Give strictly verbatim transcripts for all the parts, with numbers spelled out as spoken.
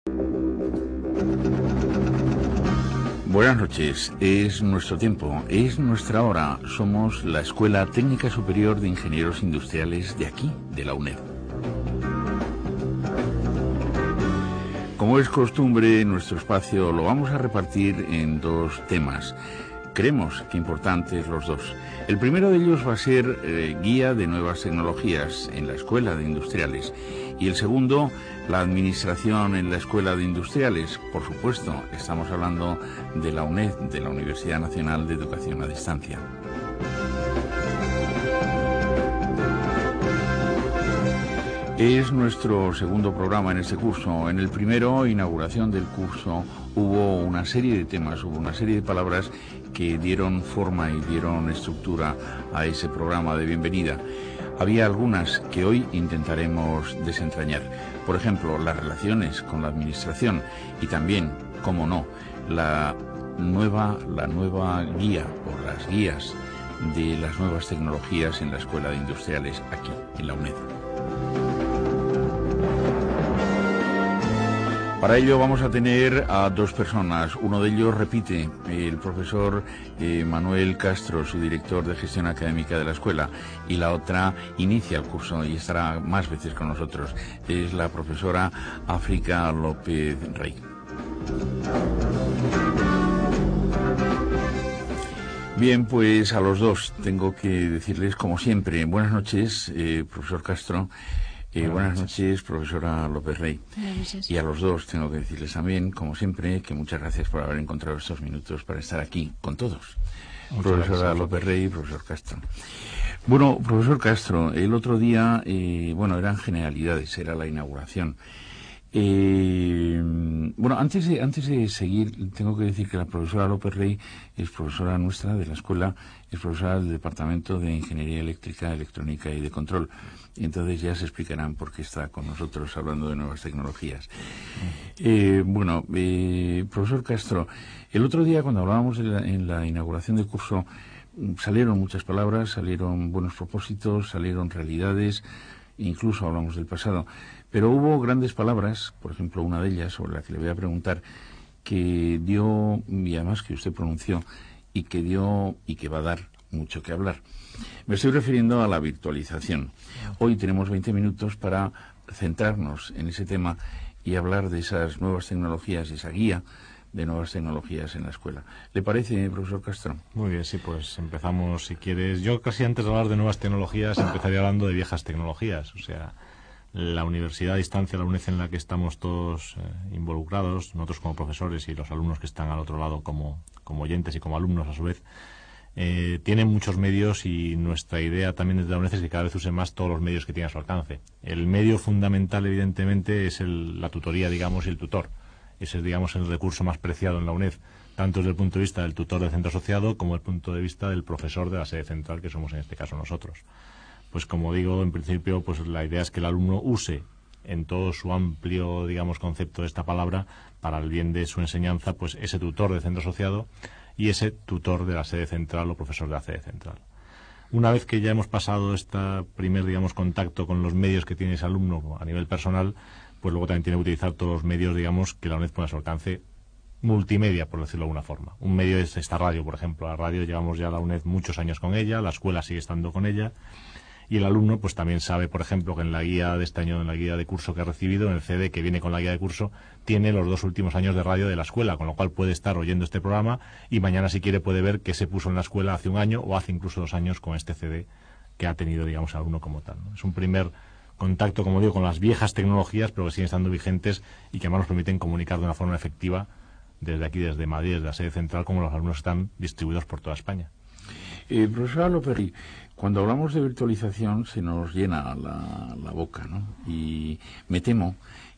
Buenas noches, es nuestro tiempo, es nuestra hora. Somos la Escuela Técnica Superior de Ingenieros Industriales de aquí, de la UNED. Como es costumbre, nuestro espacio lo vamos a repartir en dos temas. Creemos que importantes los dos. El primero de ellos va a ser eh, guía de nuevas tecnologías en la Escuela de Industriales. Y el segundo, la administración en la Escuela de Industriales. Por supuesto, estamos hablando de la UNED, de la Universidad Nacional de Educación a Distancia. Es nuestro segundo programa en este curso. En el primero, inauguración del curso, hubo una serie de temas, hubo una serie de palabras que dieron forma y dieron estructura a ese programa de bienvenida. Había algunas que hoy intentaremos desentrañar. Por ejemplo, las relaciones con la administración y también, cómo no, la nueva, la nueva guía o las guías de las nuevas tecnologías en la Escuela de Industriales aquí, en la UNED. Para ello vamos a tener a dos personas. Uno de ellos repite, el profesor eh, Manuel Castro, su director de gestión académica de la escuela, y la otra inicia el curso y estará más veces con nosotros. Es la profesora África López Rey. Bien, pues a los dos tengo que decirles, como siempre, buenas noches, eh, profesor Castro. Eh, buenas, buenas noches. noches, profesora López Rey. Buenas noches. Y a los dos tengo que decirles también, como siempre, que muchas gracias por haber encontrado estos minutos para estar aquí con todos. Muchas profesora gracias, López Rey y profesor Castro. Bueno, profesor Castro, el otro día, eh, bueno, eran generalidades, era la inauguración. Eh, bueno, antes de, antes de seguir, tengo que decir que la profesora López Rey es profesora nuestra de la escuela, es profesora del Departamento de Ingeniería Eléctrica, Electrónica y de Control. Entonces ya se explicarán por qué está con nosotros hablando de nuevas tecnologías. Eh, bueno, eh, profesor Castro, el otro día cuando hablábamos de la, en la inauguración del curso, salieron muchas palabras, salieron buenos propósitos, salieron realidades, incluso hablamos del pasado. Pero hubo grandes palabras, por ejemplo, una de ellas, sobre la que le voy a preguntar, que dio, y además que usted pronunció, y que dio, y que va a dar mucho que hablar. Me estoy refiriendo a la virtualización. Hoy tenemos veinte minutos para centrarnos en ese tema y hablar de esas nuevas tecnologías, esa guía de nuevas tecnologías en la escuela. ¿Le parece, profesor Castro? Muy bien, sí, pues empezamos, si quieres. Yo casi antes de hablar de nuevas tecnologías empezaría hablando de viejas tecnologías, o sea, la universidad a distancia, la UNED en la que estamos todos eh, involucrados, nosotros como profesores y los alumnos que están al otro lado como, como oyentes y como alumnos a su vez, eh, tienen muchos medios y nuestra idea también desde la UNED es que cada vez use más todos los medios que tiene a su alcance. El medio fundamental, evidentemente, es el, la tutoría, digamos, y el tutor. Ese es, digamos, el recurso más preciado en la UNED, tanto desde el punto de vista del tutor del centro asociado como desde el punto de vista del profesor de la sede central, que somos en este caso nosotros. Pues como digo, en principio, pues la idea es que el alumno use en todo su amplio, digamos, concepto de esta palabra, para el bien de su enseñanza, pues ese tutor del centro asociado y ese tutor de la sede central o profesor de la sede central. Una vez que ya hemos pasado este primer, digamos, contacto con los medios que tiene ese alumno a nivel personal, pues luego también tiene que utilizar todos los medios, digamos, que la UNED pone a su alcance, multimedia, por decirlo de alguna forma. Un medio es esta radio, por ejemplo. La radio llevamos ya la UNED muchos años con ella, la escuela sigue estando con ella, y el alumno pues también sabe, por ejemplo, que en la guía de este año, en la guía de curso que ha recibido, en el C D que viene con la guía de curso, tiene los dos últimos años de radio de la escuela, con lo cual puede estar oyendo este programa y mañana, si quiere, puede ver qué se puso en la escuela hace un año o hace incluso dos años con este C D que ha tenido, digamos, el alumno como tal, ¿no? Es un primer contacto, como digo, con las viejas tecnologías, pero que siguen estando vigentes y que además nos permiten comunicar de una forma efectiva desde aquí, desde Madrid, desde la sede central, como los alumnos están distribuidos por toda España. Eh, profesora López, cuando hablamos de virtualización se nos llena la, la boca, ¿no? Y me temo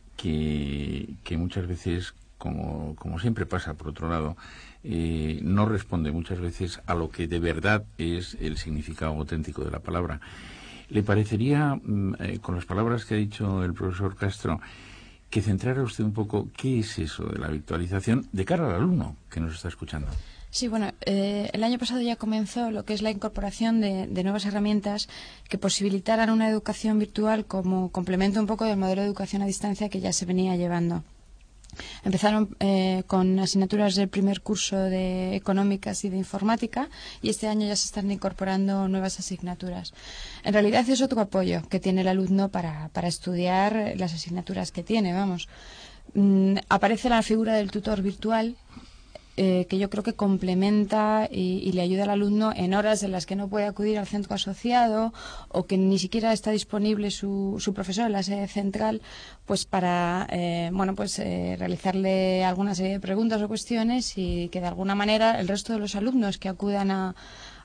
que, que muchas veces, como, como siempre pasa por otro lado, eh, no responde muchas veces a lo que de verdad es el significado auténtico de la palabra. ¿Le parecería, eh, con las palabras que ha dicho el profesor Castro, que centrara usted un poco qué es eso de la virtualización de cara al alumno que nos está escuchando? Sí, bueno, eh, el año pasado ya comenzó lo que es la incorporación de, de nuevas herramientas que posibilitaran una educación virtual como complemento un poco del modelo de educación a distancia que ya se venía llevando. Empezaron eh, con asignaturas del primer curso de económicas y de informática y este año ya se están incorporando nuevas asignaturas. En realidad es otro apoyo que tiene el alumno para, para estudiar las asignaturas que tiene, vamos. Mm, aparece la figura del tutor virtual, Eh, que yo creo que complementa y, y le ayuda al alumno en horas en las que no puede acudir al centro asociado o que ni siquiera está disponible su, su profesor en la sede central, pues para eh, bueno pues eh, realizarle alguna serie de preguntas o cuestiones y que de alguna manera el resto de los alumnos que acudan a,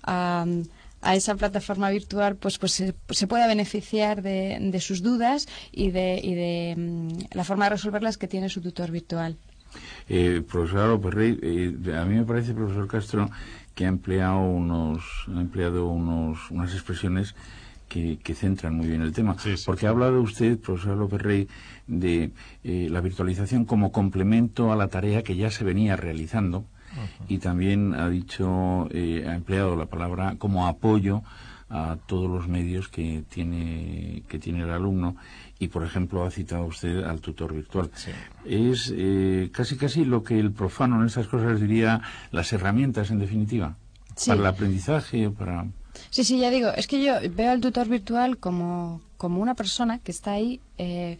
a a esa plataforma virtual pues pues se, se pueda beneficiar de, de sus dudas y de, y de um, la forma de resolverlas que tiene su tutor virtual. Eh, profesor López Rey, eh, a mí me parece, profesor Castro, que ha empleado unos, ha empleado unos, unas expresiones que, que centran muy bien el tema. Sí, sí, porque sí. ha hablado usted, profesor López Rey, de eh, la virtualización como complemento a la tarea que ya se venía realizando. Uh-huh. Y también ha dicho, eh, ha empleado la palabra como apoyo a todos los medios que tiene, que tiene el alumno. Y, por ejemplo, ha citado usted al tutor virtual. Sí. Es eh, casi casi lo que el profano en estas cosas diría las herramientas, en definitiva, sí. para el aprendizaje, para... Sí, sí, ya digo, es que yo veo al tutor virtual como, como una persona que está ahí eh,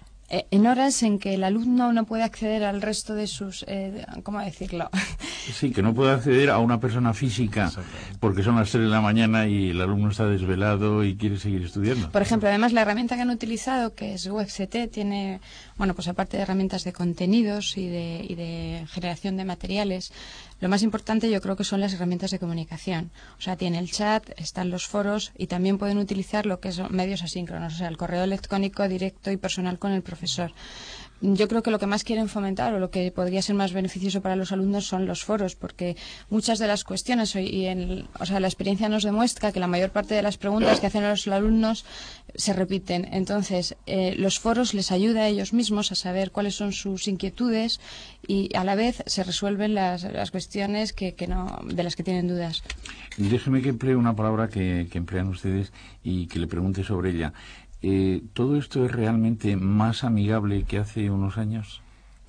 en horas en que el alumno no puede acceder al resto de sus... Eh, ¿cómo decirlo? Sí, que no puede acceder a una persona física porque son las tres de la mañana y el alumno está desvelado y quiere seguir estudiando. Por ejemplo, además la herramienta que han utilizado, que es U F C T, tiene, bueno, pues aparte de herramientas de contenidos y de, y de generación de materiales, lo más importante yo creo que son las herramientas de comunicación. O sea, tiene el chat, están los foros y también pueden utilizar lo que son medios asíncronos, o sea, el correo electrónico directo y personal con el profesor. Yo creo que lo que más quieren fomentar o lo que podría ser más beneficioso para los alumnos son los foros, porque muchas de las cuestiones y en, o sea, la experiencia nos demuestra que la mayor parte de las preguntas que hacen los alumnos se repiten. Entonces, eh, los foros les ayuda a ellos mismos a saber cuáles son sus inquietudes y a la vez se resuelven las, las cuestiones que, que no, de las que tienen dudas. Déjeme que emplee una palabra que, que emplean ustedes y que le pregunte sobre ella. Eh, ¿Todo esto es realmente más amigable que hace unos años?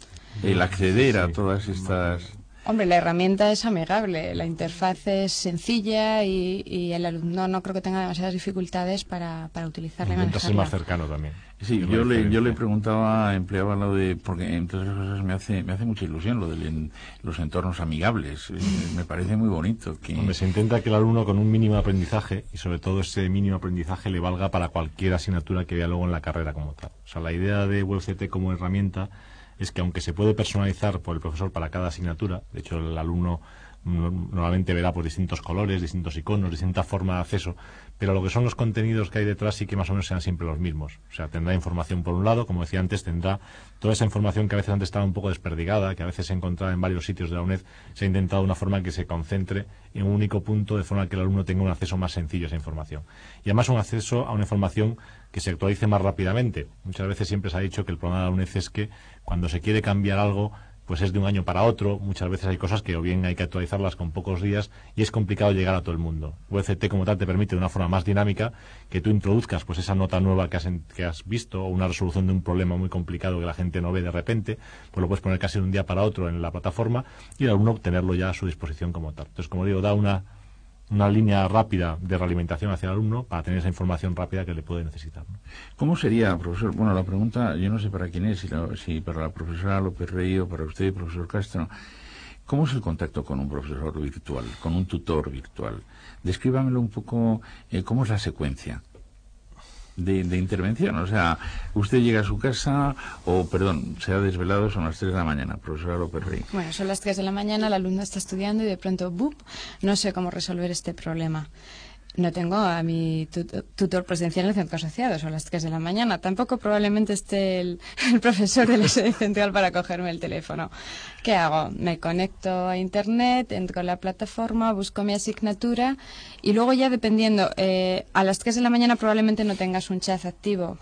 El acceder a todas estas... Hombre, la herramienta es amigable, la interfaz es sencilla y, y el alumno no creo que tenga demasiadas dificultades para, para utilizarla y Intenta ser manejarla. más cercano también. Sí, yo le, yo le preguntaba, empleaba lo de, porque entre otras cosas me hace, me hace mucha ilusión lo de en, los entornos amigables, eh, me parece muy bonito. Que... Hombre, se intenta que el alumno con un mínimo aprendizaje, y sobre todo ese mínimo aprendizaje le valga para cualquier asignatura que vea luego en la carrera como tal. O sea, la idea de U F C T como herramienta es que aunque se puede personalizar por el profesor para cada asignatura, de hecho el alumno normalmente verá por distintos colores, distintos iconos, distinta forma de acceso, pero lo que son los contenidos que hay detrás sí que más o menos sean siempre los mismos. O sea, tendrá información por un lado, como decía antes, tendrá toda esa información que a veces antes estaba un poco desperdigada, que a veces se encontraba en varios sitios de la UNED, se ha intentado de una forma que se concentre en un único punto, de forma que el alumno tenga un acceso más sencillo a esa información. Y además un acceso a una información que se actualice más rápidamente. Muchas veces siempre se ha dicho que el problema de la UNED es que cuando se quiere cambiar algo, pues es de un año para otro. Muchas veces hay cosas que o bien hay que actualizarlas con pocos días y es complicado llegar a todo el mundo. U F C T como tal te permite de una forma más dinámica que tú introduzcas pues esa nota nueva que has, en, que has visto o una resolución de un problema muy complicado que la gente no ve de repente, pues lo puedes poner casi de un día para otro en la plataforma y el alumno tenerlo ya a su disposición como tal. Entonces, como digo, da una una línea rápida de realimentación hacia el alumno para tener esa información rápida que le puede necesitar, ¿no? ¿Cómo sería, profesor? Bueno, la pregunta, yo no sé para quién es, si, la, si para la profesora López Rey o para usted, profesor Castro. ¿Cómo es el contacto con un profesor virtual, con un tutor virtual? Descríbamelo un poco, eh, ¿cómo es la secuencia de, de intervención? O sea, usted llega a su casa, o, perdón, se ha desvelado, son las tres de la mañana, profesora López Rey. Bueno, son las tres de la mañana, el alumno está estudiando y de pronto, ¡bup!, no sé cómo resolver este problema. No tengo a mi tutor presencial en el centro asociado, son las tres de la mañana. Tampoco probablemente esté el, el profesor de la sede central para cogerme el teléfono. ¿Qué hago? Me conecto a internet, entro en la plataforma, busco mi asignatura y luego ya dependiendo, eh, a las tres de la mañana probablemente no tengas un chat activo.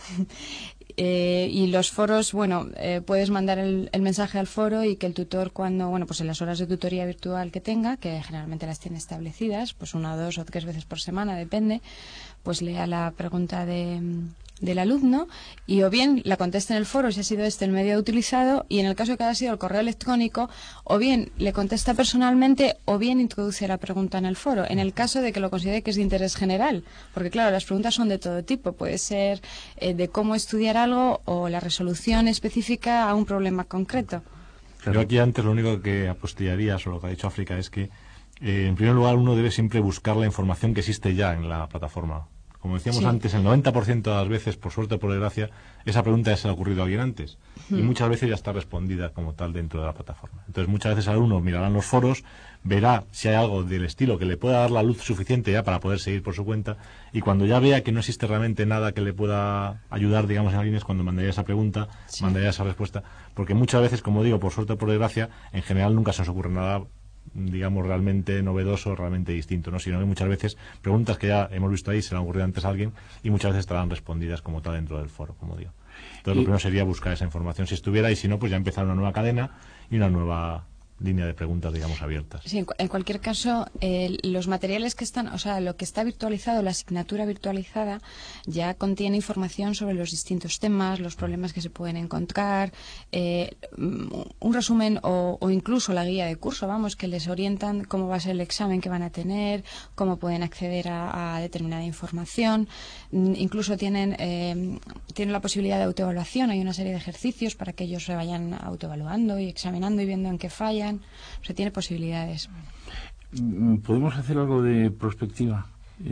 Eh, y los foros, bueno, eh, puedes mandar el, el mensaje al foro y que el tutor cuando, bueno, pues en las horas de tutoría virtual que tenga, que generalmente las tiene establecidas, pues una, dos o tres veces por semana, depende, pues lea la pregunta de, del alumno y o bien la contesta en el foro si ha sido este el medio utilizado, y en el caso que haya sido el correo electrónico, o bien le contesta personalmente o bien introduce la pregunta en el foro, en el caso de que lo considere que es de interés general, porque claro, las preguntas son de todo tipo, puede ser eh, de cómo estudiar algo o la resolución específica a un problema concreto. Yo aquí antes lo único que apostillaría sobre lo que ha dicho África es que, eh, en primer lugar, uno debe siempre buscar la información que existe ya en la plataforma. Como decíamos sí. antes, el noventa por ciento de las veces, por suerte o por desgracia, esa pregunta ya se le ha ocurrido a alguien antes. Hmm. Y muchas veces ya está respondida como tal dentro de la plataforma. Entonces, muchas veces el alumno mirará en los foros, verá si hay algo del estilo que le pueda dar la luz suficiente ya para poder seguir por su cuenta, y cuando ya vea que no existe realmente nada que le pueda ayudar, digamos, en alguien, es cuando mandaría esa pregunta, sí. mandaría esa respuesta, porque muchas veces, como digo, por suerte o por desgracia, en general nunca se nos ocurre nada, digamos, realmente novedoso, realmente distinto, ¿no? Sino que muchas veces preguntas que ya hemos visto ahí se le han ocurrido antes a alguien y muchas veces estarán respondidas como tal dentro del foro, como digo. Entonces, y... lo primero sería buscar esa información si estuviera, y si no, pues ya empezar una nueva cadena y una nueva línea de preguntas, digamos, abiertas. Sí, en, cu en cualquier caso, eh, los materiales que están, o sea, lo que está virtualizado, la asignatura virtualizada, ya contiene información sobre los distintos temas, los problemas que se pueden encontrar, eh, un resumen o, o incluso la guía de curso, vamos, que les orientan cómo va a ser el examen que van a tener, cómo pueden acceder a, a determinada información. Incluso tienen, eh, tienen la posibilidad de autoevaluación, hay una serie de ejercicios para que ellos se vayan autoevaluando y examinando y viendo en qué fallan. O sea, tiene posibilidades. ¿Podemos hacer algo de prospectiva,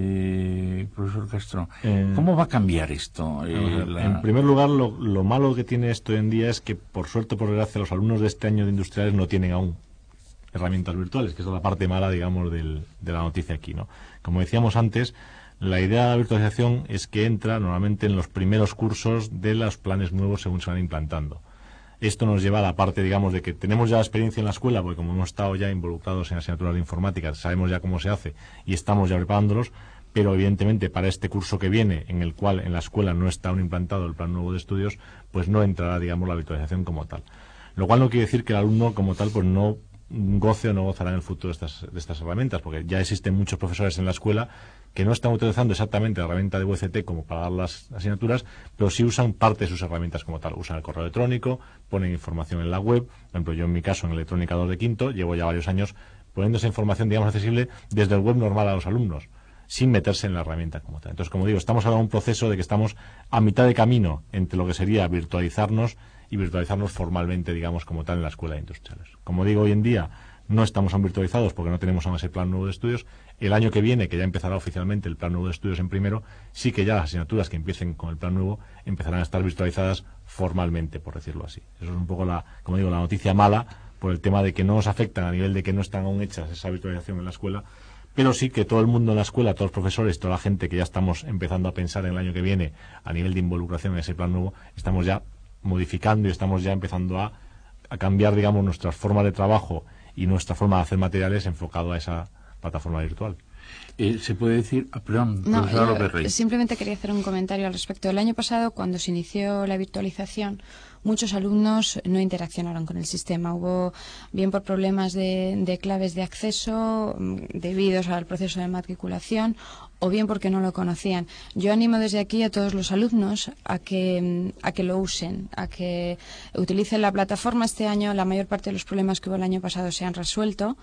eh, profesor Castro? Eh, ¿Cómo va a cambiar esto? Eh, la... En primer lugar, lo, lo malo que tiene esto hoy en día es que, por suerte o por desgracia, los alumnos de este año de industriales no tienen aún herramientas virtuales, que es la parte mala, digamos, del, de la noticia aquí, ¿no? Como decíamos antes, la idea de la virtualización es que entra normalmente en los primeros cursos de los planes nuevos según se van implantando. Esto nos lleva a la parte, digamos, de que tenemos ya la experiencia en la escuela, porque como hemos estado ya involucrados en asignaturas de informática, sabemos ya cómo se hace y estamos ya preparándolos, pero evidentemente para este curso que viene, en el cual en la escuela no está aún implantado el plan nuevo de estudios, pues no entrará, digamos, la virtualización como tal. Lo cual no quiere decir que el alumno como tal pues no goce o no gozará en el futuro de estas, de estas herramientas, porque ya existen muchos profesores en la escuela que no están utilizando exactamente la herramienta de U C T como para dar las asignaturas, pero sí usan parte de sus herramientas como tal. Usan el correo electrónico, ponen información en la web. Por ejemplo, yo en mi caso, en Electrónica dos de quinto, llevo ya varios años poniendo esa información, digamos, accesible desde el web normal a los alumnos, sin meterse en la herramienta como tal. Entonces, como digo, estamos ahora en un proceso de que estamos a mitad de camino entre lo que sería virtualizarnos y virtualizarnos formalmente, digamos, como tal en la escuela de industriales. Como digo, hoy en día no estamos aún virtualizados porque no tenemos aún ese plan nuevo de estudios. El año que viene, que ya empezará oficialmente el plan nuevo de estudios en primero, sí que ya las asignaturas que empiecen con el plan nuevo empezarán a estar virtualizadas formalmente, por decirlo así. Eso es un poco, la, como digo, la noticia mala por el tema de que no nos afectan a nivel de que no están aún hechas esa virtualización en la escuela, pero sí que todo el mundo en la escuela, todos los profesores, toda la gente que ya estamos empezando a pensar en el año que viene a nivel de involucración en ese plan nuevo, estamos ya modificando y estamos ya empezando a, a cambiar, digamos, nuestras formas de trabajo y nuestra forma de hacer materiales enfocado a esa plataforma virtual. Eh, ¿Se puede decir? Ah, perdón, no, yo simplemente quería hacer un comentario al respecto. El año pasado, cuando se inició la virtualización, muchos alumnos no interaccionaron con el sistema. Hubo, bien por problemas de, de claves de acceso debidos al proceso de matriculación, o bien porque no lo conocían. Yo animo desde aquí a todos los alumnos a que, a que lo usen, a que utilicen la plataforma. Este año la mayor parte de los problemas que hubo el año pasado se han resuelto.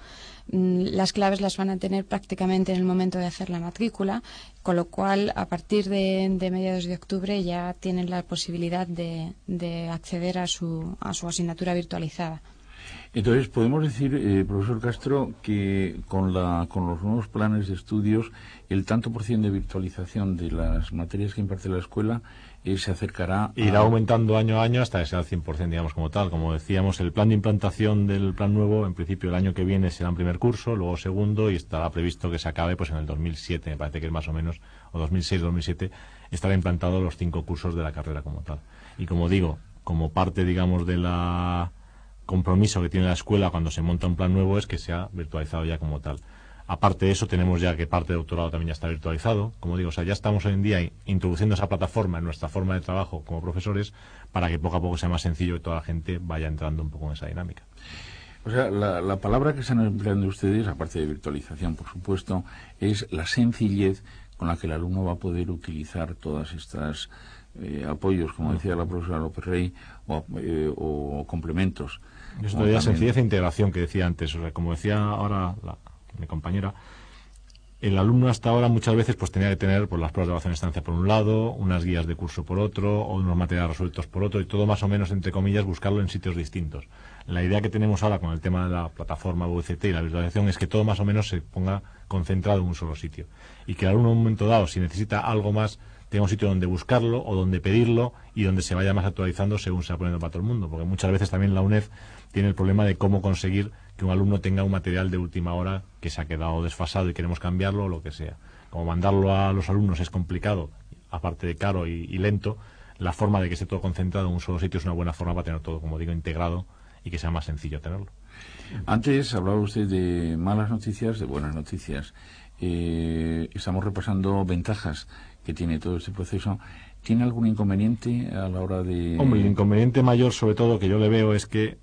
Las claves las van a tener prácticamente en el momento de hacer la matrícula, con lo cual a partir de, de mediados de octubre ya tienen la posibilidad de, de acceder a su, a su asignatura virtualizada. Entonces, podemos decir, eh, profesor Castro, que con, la, con los nuevos planes de estudios, el tanto por ciento de virtualización de las materias que imparte la escuela eh, se acercará a... Irá aumentando año a año hasta que sea el cien por ciento, digamos, como tal. Como decíamos, el plan de implantación del plan nuevo, en principio el año que viene será en primer curso, luego segundo, y estará previsto que se acabe pues en el dos mil siete, me parece que es más o menos, o dos mil seis, dos mil siete, estará implantado los cinco cursos de la carrera como tal. Y como digo, como parte, digamos, de la... compromiso que tiene la escuela cuando se monta un plan nuevo es que sea virtualizado ya como tal. Aparte de eso, tenemos ya que parte de doctorado también ya está virtualizado. Como digo, o sea, ya estamos hoy en día introduciendo esa plataforma en nuestra forma de trabajo como profesores para que poco a poco sea más sencillo y toda la gente vaya entrando un poco en esa dinámica. O sea, la, la palabra que están empleando ustedes, aparte de virtualización, por supuesto, es la sencillez con la que el alumno va a poder utilizar todas estas eh, apoyos, como decía la profesora López Rey, o, eh, o complementos. Eso todavía sencillez e integración que decía antes. O sea, como decía ahora la, mi compañera, el alumno hasta ahora muchas veces pues tenía que tener pues, las pruebas de evaluación de estancia por un lado, unas guías de curso por otro, o unos materiales resueltos por otro, y todo más o menos, entre comillas, buscarlo en sitios distintos. La idea que tenemos ahora con el tema de la plataforma V C T y la virtualización es que todo más o menos se ponga concentrado en un solo sitio. Y que el alumno en un momento dado, si necesita algo más, tenga un sitio donde buscarlo o donde pedirlo y donde se vaya más actualizando según se va poniendo para todo el mundo. Porque muchas veces también la U N E D tiene el problema de cómo conseguir que un alumno tenga un material de última hora que se ha quedado desfasado y queremos cambiarlo o lo que sea. Como mandarlo a los alumnos es complicado, aparte de caro y, y lento, la forma de que esté todo concentrado en un solo sitio es una buena forma para tener todo, como digo, integrado y que sea más sencillo tenerlo. Antes hablaba usted de malas noticias, de buenas noticias. Eh, estamos repasando ventajas que tiene todo este proceso. ¿Tiene algún inconveniente a la hora de...? Hombre, el inconveniente mayor, sobre todo, que yo le veo es que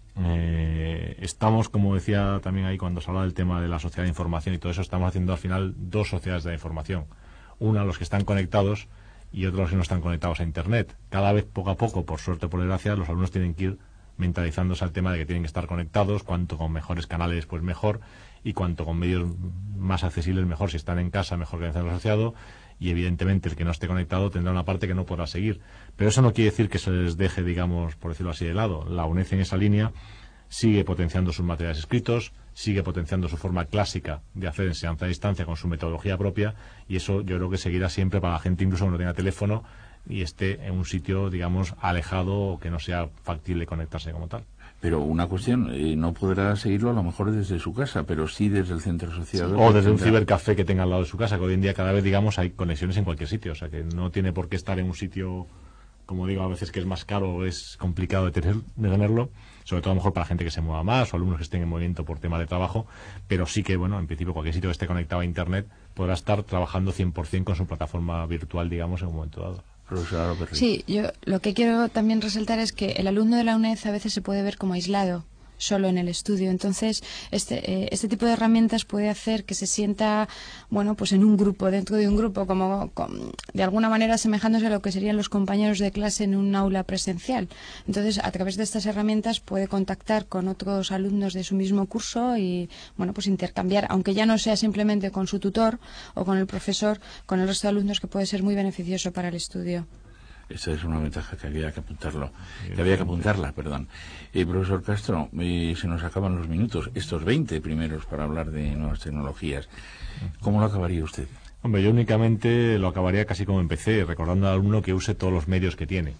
eh, estamos, como decía también ahí cuando se hablaba del tema de la sociedad de información y todo eso, estamos haciendo al final dos sociedades de la información. Una, los que están conectados, y otros que no están conectados a Internet. Cada vez, poco a poco, por suerte o por desgracia, los alumnos tienen que ir mentalizándose al tema de que tienen que estar conectados, cuanto con mejores canales, pues mejor, y cuanto con medios más accesibles, mejor. Si están en casa, mejor que en el centro asociado, y evidentemente el que no esté conectado tendrá una parte que no podrá seguir. Pero eso no quiere decir que se les deje, digamos, por decirlo así, de lado. La U N E D en esa línea sigue potenciando sus materiales escritos, sigue potenciando su forma clásica de hacer enseñanza a distancia con su metodología propia, y eso yo creo que seguirá siempre para la gente incluso que no tenga teléfono y esté en un sitio, digamos, alejado o que no sea factible conectarse como tal. Pero una cuestión, eh, no podrá seguirlo a lo mejor desde su casa, pero sí desde el centro asociado. Sí. O desde un cibercafé que tenga al lado de su casa, que hoy en día cada vez, digamos, hay conexiones en cualquier sitio. O sea, que no tiene por qué estar en un sitio, como digo, a veces que es más caro o es complicado de, tener, de tenerlo, sobre todo a lo mejor para gente que se mueva más o alumnos que estén en movimiento por tema de trabajo, pero sí que, bueno, en principio cualquier sitio que esté conectado a Internet podrá estar trabajando cien por ciento con su plataforma virtual, digamos, en un momento dado. Sí, yo lo que quiero también resaltar es que el alumno de la U N E D a veces se puede ver como aislado, solo en el estudio. Entonces, este, eh, este tipo de herramientas puede hacer que se sienta, bueno, pues en un grupo, dentro de un grupo, como, como de alguna manera asemejándose a lo que serían los compañeros de clase en un aula presencial. Entonces, a través de estas herramientas puede contactar con otros alumnos de su mismo curso y, bueno, pues intercambiar, aunque ya no sea simplemente con su tutor o con el profesor, con el resto de alumnos, que puede ser muy beneficioso para el estudio. Esta es una ventaja que había que apuntarlo, que había que apuntarla, perdón. Eh, profesor Castro, eh, se nos acaban los minutos, estos veinte primeros para hablar de nuevas tecnologías. ¿Cómo lo acabaría usted? Hombre, yo únicamente lo acabaría casi como empecé, recordando al alumno que use todos los medios que tiene.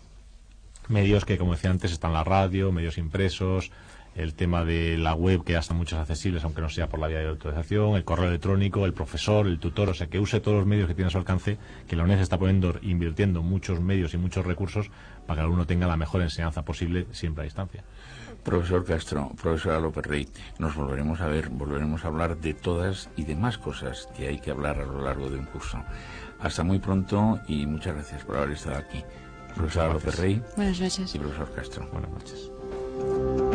Medios que, como decía antes, están la radio, medios impresos, el tema de la web, que ya están muchos accesibles, aunque no sea por la vía de autorización, el correo electrónico, el profesor, el tutor, o sea, que use todos los medios que tiene a su alcance, que la U N E D está poniendo, invirtiendo muchos medios y muchos recursos para que el alumno tenga la mejor enseñanza posible, siempre a distancia. Profesor Castro, profesora López Rey, nos volveremos a ver, volveremos a hablar de todas y de más cosas que hay que hablar a lo largo de un curso. Hasta muy pronto y muchas gracias por haber estado aquí. Profesora López Rey. Buenas noches. Y profesor Castro. Buenas noches.